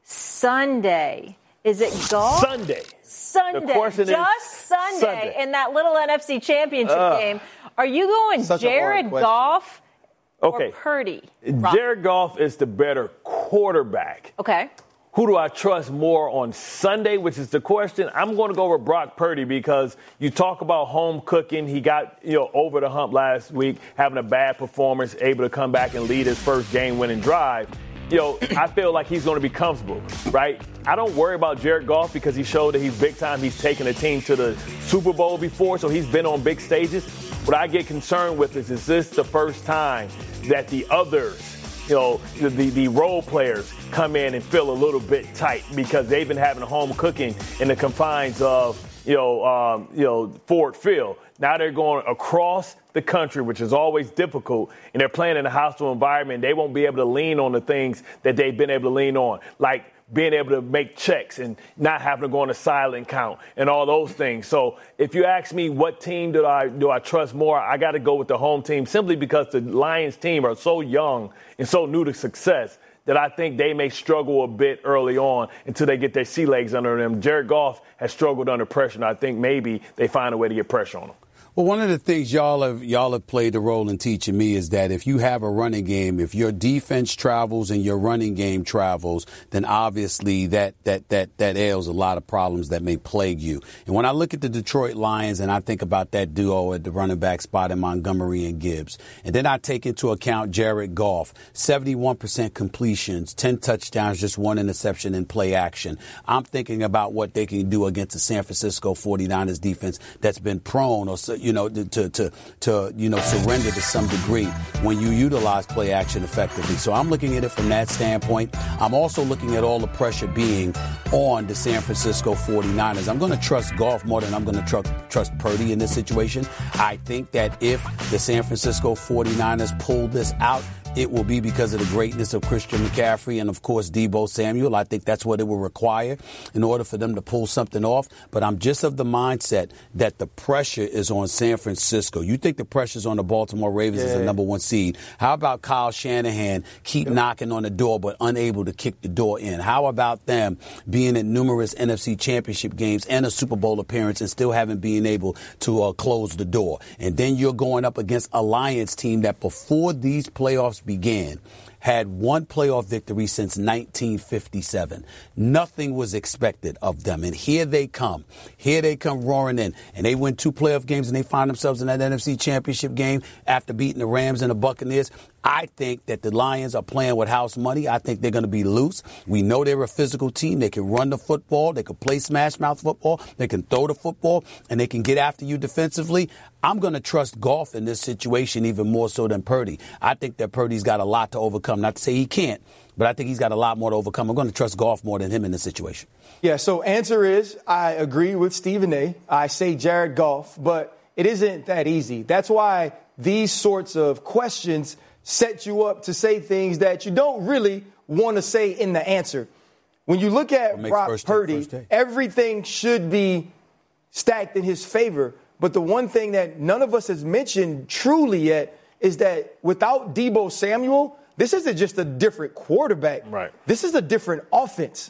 [SPEAKER 6] Sunday? Is it Goff?
[SPEAKER 7] Sunday.
[SPEAKER 6] Sunday. Just Sunday,
[SPEAKER 7] Sunday
[SPEAKER 6] in that little N F C Championship uh, game. Are you going Jared Goff
[SPEAKER 7] okay.
[SPEAKER 6] or Purdy?
[SPEAKER 7] Jared Goff is the better quarterback.
[SPEAKER 6] Okay.
[SPEAKER 7] Who do I trust more on Sunday, which is the question? I'm going to go with Brock Purdy because you talk about home cooking. He got, you know, over the hump last week, having a bad performance, able to come back and lead his first game-winning drive. You know, I feel like he's going to be comfortable, right? I don't worry about Jared Goff because he showed that he's big time. He's taken a team to the Super Bowl before, so he's been on big stages. What I get concerned with is, is this the first time that the others, you know, the, the, the role players come in and feel a little bit tight because they've been having home cooking in the confines of, you know, um, you know, Ford Field. Now they're going across the country, which is always difficult, and they're playing in a hostile environment. They won't be able to lean on the things that they've been able to lean on, like being able to make checks and not having to go on a silent count and all those things. So if you ask me what team do I do I trust more, I got to go with the home team simply because the Lions team are so young and so new to success that I think they may struggle a bit early on until they get their sea legs under them. Jared Goff has struggled under pressure, and I think maybe they find a way to get pressure on him.
[SPEAKER 4] Well, one of the things y'all have y'all have played a role in teaching me is that if you have a running game, if your defense travels and your running game travels, then obviously that that that that ails a lot of problems that may plague you. And when I look at the Detroit Lions and I think about that duo at the running back spot in Montgomery and Gibbs, and then I take into account Jared Goff, seventy-one percent completions, ten touchdowns, just one interception in play action. I'm thinking about what they can do against the San Francisco forty-niners defense that's been prone or you know, to, to, to, you know, surrender to some degree when you utilize play action effectively. So I'm looking at it from that standpoint. I'm also looking at all the pressure being on the San Francisco forty-niners. I'm going to trust Goff more than I'm going to tr- trust Purdy in this situation. I think that if the San Francisco forty-niners pull this out, it will be because of the greatness of Christian McCaffrey and, of course, Deebo Samuel. I think that's what it will require in order for them to pull something off. But I'm just of the mindset that the pressure is on San Francisco. You think the pressure's on the Baltimore Ravens yeah. as the number one seed. How about Kyle Shanahan keep yep. knocking on the door but unable to kick the door in? How about them being in numerous N F C championship games and a Super Bowl appearance and still haven't been able to uh, close the door? And then you're going up against a Lions team that before these playoffs began had one playoff victory since nineteen fifty-seven. Nothing was expected of them. And here they come. Here they come roaring in. And they win two playoff games and they find themselves in that N F C championship game after beating the Rams and the Buccaneers. I think that the Lions are playing with house money. I think they're going to be loose. We know they're a physical team. They can run the football. They can play smash mouth football. They can throw the football, and they can get after you defensively. I'm going to trust Goff in this situation even more so than Purdy. I think that Purdy's got a lot to overcome. Not to say he can't, but I think he's got a lot more to overcome. I'm going to trust Goff more than him in this situation.
[SPEAKER 8] Yeah, so answer is I agree with Stephen A. I say Jared Goff, but it isn't that easy. That's why these sorts of questions set you up to say things that you don't really want to say in the answer. When you look at Brock Purdy, everything should be stacked in his favor. But the one thing that none of us has mentioned truly yet is that without Deebo Samuel, this isn't just a different quarterback.
[SPEAKER 7] Right.
[SPEAKER 8] This is a different offense.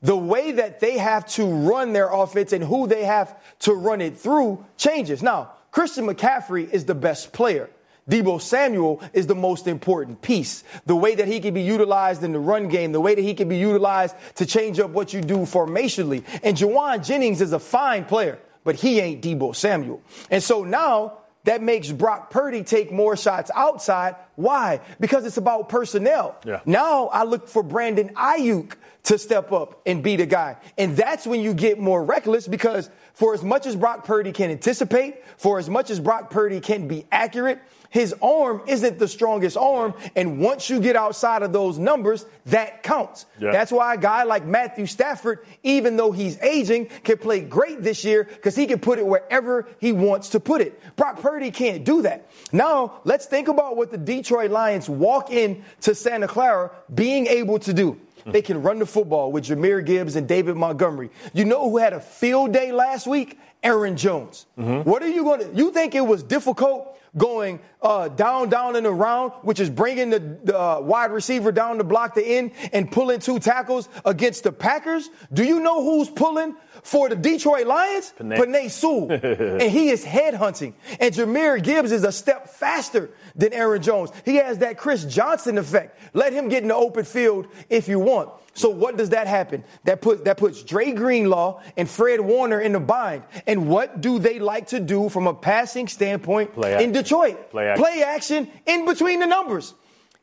[SPEAKER 8] the way that they have to run their offense and who they have to run it through changes. Now, Christian McCaffrey is the best player. Deebo Samuel is the most important piece. The way that he can be utilized in the run game, the way that he can be utilized to change up what you do formationally. And Jauan Jennings is a fine player, but he ain't Deebo Samuel. And so now that makes Brock Purdy take more shots outside. Why? Because it's about personnel.
[SPEAKER 7] Yeah.
[SPEAKER 8] Now I look for Brandon Ayuk to step up and be the guy. And that's when you get more reckless, because for as much as Brock Purdy can anticipate, for as much as Brock Purdy can be accurate, his arm isn't the strongest arm. And once you get outside of those numbers, that counts.
[SPEAKER 7] Yeah.
[SPEAKER 8] That's why a guy like Matthew Stafford, even though he's aging, can play great this year because he can put it wherever he wants to put it. Brock Purdy can't do that. Now, let's think about what the Detroit Lions walk in to Santa Clara being able to do. They can run the football with Jahmyr Gibbs and David Montgomery. You know who had a field day last week? Aaron Jones. Mm-hmm. What are you going to – you think it was difficult going uh, down, down, and around, which is bringing the, the uh, wide receiver down to block the end and pulling two tackles against the Packers? Do you know who's pulling for the Detroit Lions?
[SPEAKER 7] Penei,
[SPEAKER 8] Penei Sewell. And he is head hunting. And Jahmyr Gibbs is a step faster than Aaron Jones. He has that Chris Johnson effect. Let him get in the open field if you want. So what does that happen? That puts that puts Dre Greenlaw and Fred Warner in the bind. And what do they like to do from a passing standpoint
[SPEAKER 7] Play
[SPEAKER 8] in Detroit?
[SPEAKER 7] Play action.
[SPEAKER 8] Play action in between the numbers.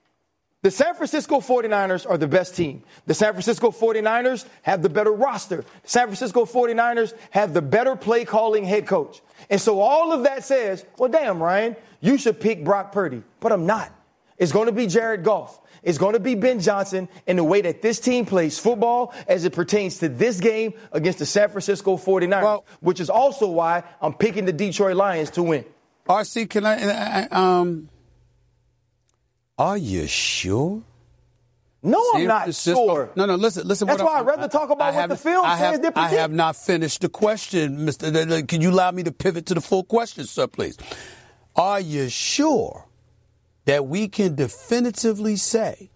[SPEAKER 8] The San Francisco forty-niners are the best team. The San Francisco forty-niners have the better roster. The San Francisco forty-niners have the better play calling head coach. And so all of that says, well, damn, Ryan, you should pick Brock Purdy. But I'm not. It's going to be Jared Goff. It's going to be Ben Johnson, and the way that this team plays football as it pertains to this game against the San Francisco forty-niners, well, which is also why I'm picking the Detroit Lions to win.
[SPEAKER 4] R C, can I, um, are you sure?
[SPEAKER 8] No,
[SPEAKER 4] San
[SPEAKER 8] I'm not
[SPEAKER 4] Francisco,
[SPEAKER 8] sure.
[SPEAKER 4] No, no, listen, listen.
[SPEAKER 8] That's
[SPEAKER 4] what
[SPEAKER 8] why I'd rather talk about what the film
[SPEAKER 4] I
[SPEAKER 8] says.
[SPEAKER 4] have, I have not finished the question, Mister Can you allow me to pivot to the full question, sir, please? Are you sure that we can definitively say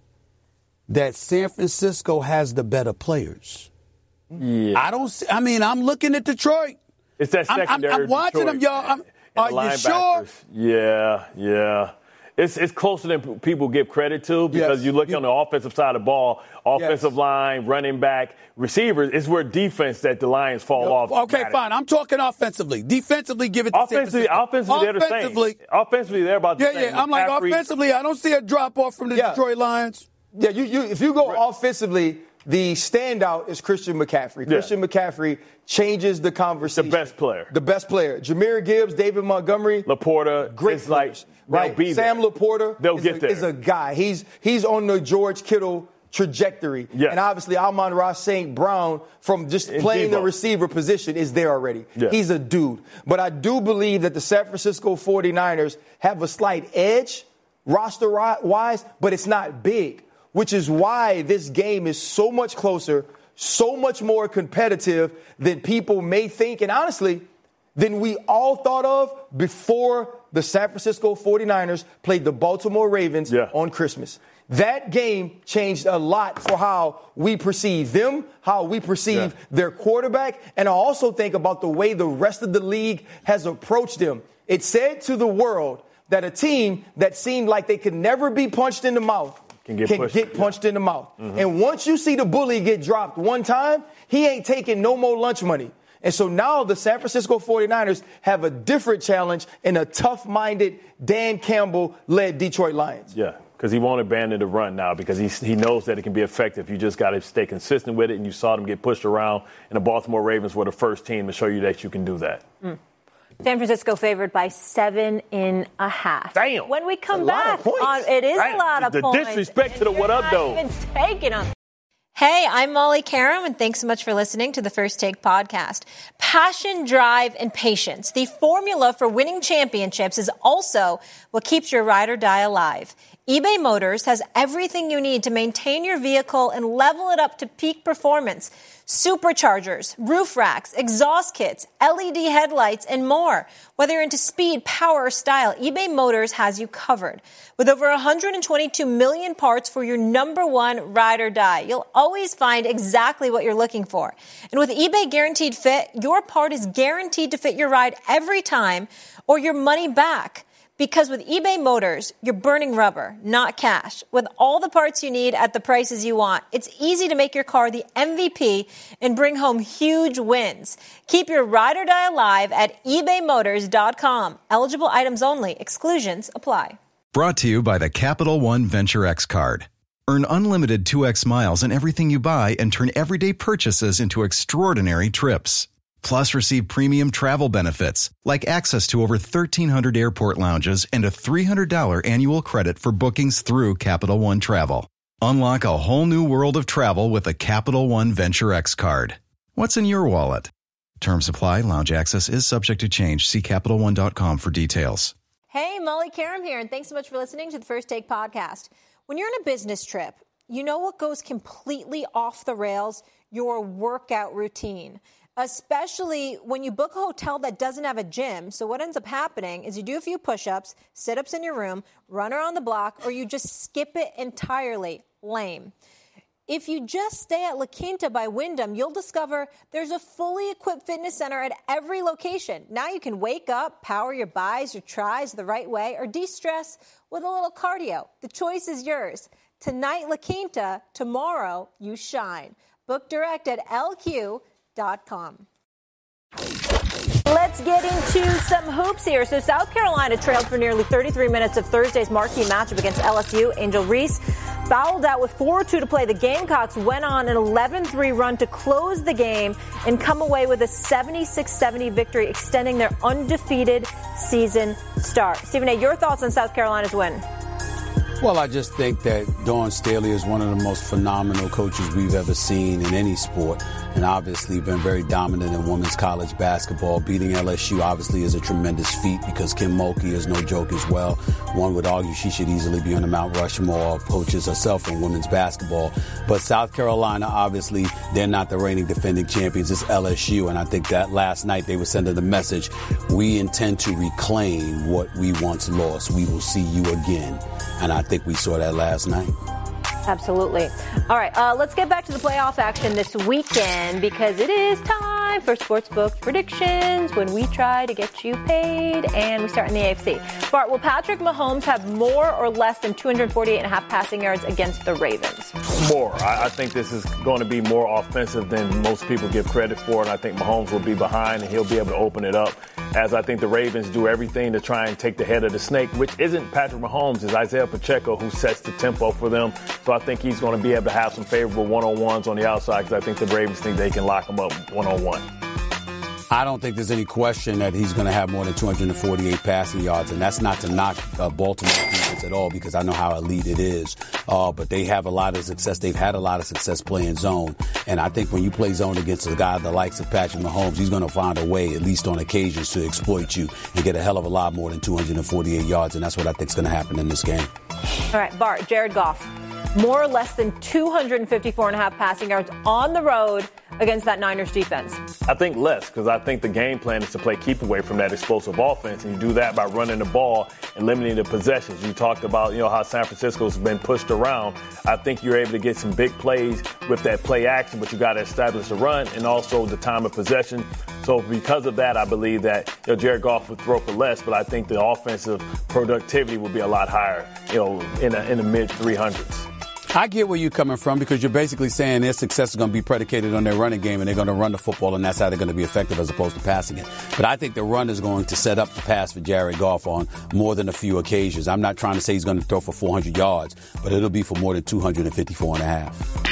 [SPEAKER 4] that San Francisco has the better players?
[SPEAKER 7] Yeah.
[SPEAKER 4] I don't see, I mean, I'm looking at Detroit.
[SPEAKER 7] It's that secondary.
[SPEAKER 4] I'm, I'm, I'm watching
[SPEAKER 7] Detroit,
[SPEAKER 4] them, y'all. I'm, are you sure?
[SPEAKER 7] Yeah, yeah. It's it's closer than people give credit to, because yes. you look you, on the offensive side of the ball, offensive yes. line, running back, receivers, it's where defense that the Lions fall yep. off.
[SPEAKER 4] Okay, matters. Fine. I'm talking offensively. Defensively, give it to
[SPEAKER 7] offensively,
[SPEAKER 4] San
[SPEAKER 7] offensively, they're the same. Offensively, offensively, they're about the
[SPEAKER 4] yeah,
[SPEAKER 7] same.
[SPEAKER 4] Yeah, yeah. I'm like,
[SPEAKER 7] McCaffrey.
[SPEAKER 4] Offensively, I don't see a drop-off from the yeah. Detroit Lions.
[SPEAKER 8] Yeah, you, you if you go right. offensively, the standout is Christian McCaffrey. Yeah. Christian McCaffrey changes the conversation.
[SPEAKER 7] The best player.
[SPEAKER 8] The best player. Jahmyr Gibbs, David Montgomery.
[SPEAKER 7] Laporta.
[SPEAKER 8] Great
[SPEAKER 7] it's like,
[SPEAKER 8] right.
[SPEAKER 7] Be
[SPEAKER 8] Sam
[SPEAKER 7] there.
[SPEAKER 8] Laporta
[SPEAKER 7] they'll
[SPEAKER 8] is,
[SPEAKER 7] get
[SPEAKER 8] a,
[SPEAKER 7] there.
[SPEAKER 8] is a guy. He's he's on the George Kittle trajectory.
[SPEAKER 7] Yeah.
[SPEAKER 8] And obviously Amon-Ra Saint Brown, from just
[SPEAKER 7] and
[SPEAKER 8] playing
[SPEAKER 7] Devo.
[SPEAKER 8] the receiver position, is there already.
[SPEAKER 7] Yeah.
[SPEAKER 8] He's a dude. But I do believe that the San Francisco forty-niners have a slight edge roster-wise, but it's not big, which is why this game is so much closer, so much more competitive than people may think, and honestly, than we all thought of before the San Francisco forty-niners played the Baltimore Ravens
[SPEAKER 7] yeah.
[SPEAKER 8] on Christmas. That game changed a lot for how we perceive them, how we perceive yeah. their quarterback, and I also think about the way the rest of the league has approached them. It said to the world that a team that seemed like they could never be punched in the mouth
[SPEAKER 7] can get
[SPEAKER 8] can
[SPEAKER 7] pushed,
[SPEAKER 8] get punched
[SPEAKER 7] yeah.
[SPEAKER 8] in the mouth.
[SPEAKER 7] Mm-hmm.
[SPEAKER 8] And once you see the bully get dropped one time, he ain't taking no more lunch money. And so now the San Francisco forty-niners have a different challenge in a tough-minded Dan Campbell-led Detroit Lions.
[SPEAKER 7] Yeah, because he won't abandon the run now, because he, he knows that it can be effective. You just got to stay consistent with it, and you saw them get pushed around, and the Baltimore Ravens were the first team to show you that you can do that.
[SPEAKER 6] Mm. San Francisco favored by seven and a half.
[SPEAKER 7] Damn.
[SPEAKER 6] When we come
[SPEAKER 8] That's
[SPEAKER 6] back, on, it is
[SPEAKER 7] Damn.
[SPEAKER 6] a lot of
[SPEAKER 7] the
[SPEAKER 6] points.
[SPEAKER 7] The disrespect to the what up, though.
[SPEAKER 6] Even taking them. Hey, I'm Molly Karam, and thanks so much for listening to the First Take podcast. Passion, drive, and patience. The formula for winning championships is also what keeps your ride or die alive. eBay Motors has everything you need to maintain your vehicle and level it up to peak performance. Superchargers, roof racks, exhaust kits, L E D headlights, and more. Whether you're into speed, power, or style, eBay Motors has you covered. With over one hundred twenty-two million parts for your number one ride or die, you'll always find exactly what you're looking for. And with eBay Guaranteed Fit, your part is guaranteed to fit your ride every time or your money back. Because with eBay Motors, you're burning rubber, not cash. With all the parts you need at the prices you want, it's easy to make your car the M V P and bring home huge wins. Keep your ride or die alive at ebay motors dot com. Eligible items only. Exclusions apply.
[SPEAKER 11] Brought to you by the Capital One Venture X card. Earn unlimited two X miles on everything you buy and turn everyday purchases into extraordinary trips. Plus, receive premium travel benefits like access to over thirteen hundred airport lounges and a three hundred dollars annual credit for bookings through Capital One Travel. Unlock a whole new world of travel with a Capital One Venture X card. What's in your wallet? Terms apply. Lounge access is subject to change. See Capital One dot com for details.
[SPEAKER 6] Hey, Molly Karam here, and thanks so much for listening to the First Take podcast. When you're on a business trip, you know what goes completely off the rails? Your workout routine. Especially when you book a hotel that doesn't have a gym. So what ends up happening is you do a few push-ups, sit-ups in your room, run around the block, or you just skip it entirely. Lame. If you just stay at La Quinta by Wyndham, you'll discover there's a fully equipped fitness center at every location. Now you can wake up, power your bis, your tris the right way, or de-stress with a little cardio. The choice is yours. Tonight, La Quinta. Tomorrow, you shine. Book direct at L Q dot com. Let's get into some hoops here. So South Carolina trailed for nearly thirty-three minutes of Thursday's marquee matchup against L S U. Angel Reese fouled out with four two to play. The Gamecocks went on an eleven three run to close the game and come away with a seventy-six seventy victory, extending their undefeated season start. Stephen A., your thoughts on South Carolina's win?
[SPEAKER 4] Well, I just think that Dawn Staley is one of the most phenomenal coaches we've ever seen in any sport, and obviously been very dominant in women's college basketball. Beating L S U obviously is a tremendous feat because Kim Mulkey is no joke as well. One would argue she should easily be on the Mount Rushmore of coaches herself in women's basketball. But South Carolina, obviously, they're not the reigning defending champions. It's L S U, and I think that last night they were sending the message, we intend to reclaim what we once lost. We will see you again. And I think we saw that last night.
[SPEAKER 6] Absolutely. All right, uh, let's get back to the playoff action this weekend because it is time for Sportsbook predictions when we try to get you paid, and we start in the A F C. Bart, will Patrick Mahomes have more or less than two hundred forty-eight and a half passing yards against the Ravens?
[SPEAKER 7] More. I, I think this is going to be more offensive than most people give credit for, and I think Mahomes will be behind, and he'll be able to open it up, as I think the Ravens do everything to try and take the head of the snake, which isn't Patrick Mahomes, it's Isaiah Pacheco who sets the tempo for them. So I think he's going to be able to have some favorable one-on-ones on the outside because I think the Ravens think they can lock him up one-on-one.
[SPEAKER 4] I don't think there's any question that he's going to have more than two hundred forty-eight passing yards, and that's not to knock uh, Baltimore defense at all because I know how elite it is. Uh, but they have a lot of success. They've had a lot of success playing zone, and I think when you play zone against a guy the likes of Patrick Mahomes, he's going to find a way, at least on occasions, to exploit you and get a hell of a lot more than two hundred forty-eight yards, and that's what I think is going to happen in this game.
[SPEAKER 6] All right, Bart, Jared Goff. More or less than two hundred fifty-four and a half passing yards on the road against that Niners defense?
[SPEAKER 7] I think less, because I think the game plan is to play keep away from that explosive offense, and you do that by running the ball and limiting the possessions. You talked about, you know, how San Francisco's been pushed around. I think you're able to get some big plays with that play action, but you got to establish a run and also the time of possession. So because of that, I believe that, you know, Jared Goff would throw for less, but I think the offensive productivity will be a lot higher, you know, in, a, in the mid three hundreds.
[SPEAKER 4] I get where you're coming from because you're basically saying their success is going to be predicated on their running game and they're going to run the football and that's how they're going to be effective as opposed to passing it. But I think the run is going to set up the pass for Jared Goff on more than a few occasions. I'm not trying to say he's going to throw for four hundred yards, but it'll be for more than two hundred fifty-four and a half.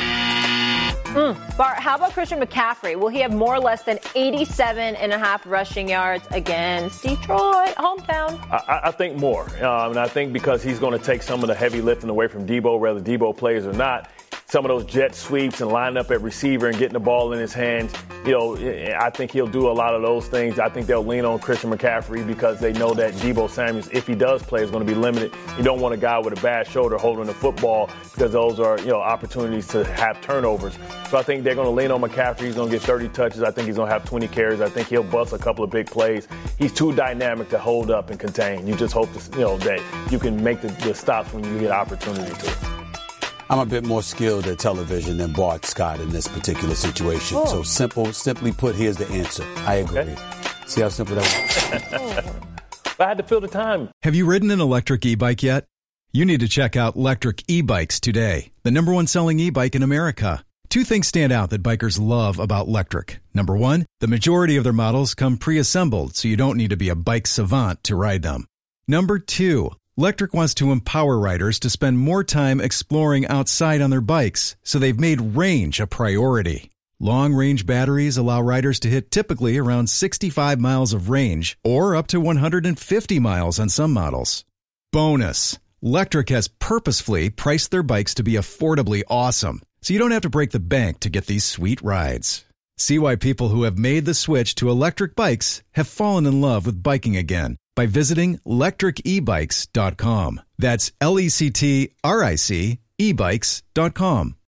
[SPEAKER 6] Mm. Bart, how about Christian McCaffrey? Will he have more or less than eighty-seven and a half rushing yards against Detroit, hometown?
[SPEAKER 7] I, I think more. Um, and I think because he's going to take some of the heavy lifting away from Debo, whether Debo plays or not. some of those jet sweeps and lining up at receiver and getting the ball in his hands. You know, I think he'll do a lot of those things. I think they'll lean on Christian McCaffrey because they know that Deebo Samuels, if he does play, is going to be limited. You don't want a guy with a bad shoulder holding the football because those are, you know, opportunities to have turnovers. So I think they're going to lean on McCaffrey. He's going to get thirty touches. I think he's going to have twenty carries. I think he'll bust a couple of big plays. He's too dynamic to hold up and contain. You just hope to, you know, that you can make the, the stops when you get opportunity to.
[SPEAKER 4] I'm a bit more skilled at television than Bart Scott in this particular situation. Oh. So simple, simply put, here's the answer. I agree. Okay. See how simple that was?
[SPEAKER 7] I had to fill the time.
[SPEAKER 11] Have you ridden an electric e-bike yet? You need to check out Lectric E-Bikes today, the number one selling e-bike in America. Two things stand out that bikers love about Lectric. Number one, the majority of their models come pre-assembled, so you don't need to be a bike savant to ride them. Number two, Lectric wants to empower riders to spend more time exploring outside on their bikes, so they've made range a priority. Long-range batteries allow riders to hit typically around sixty-five miles of range, or up to one hundred fifty miles on some models. Bonus, Lectric has purposefully priced their bikes to be affordably awesome, so you don't have to break the bank to get these sweet rides. See why people who have made the switch to electric bikes have fallen in love with biking again by visiting lectric e bikes dot com. That's L E C T R I C e bikes dot com.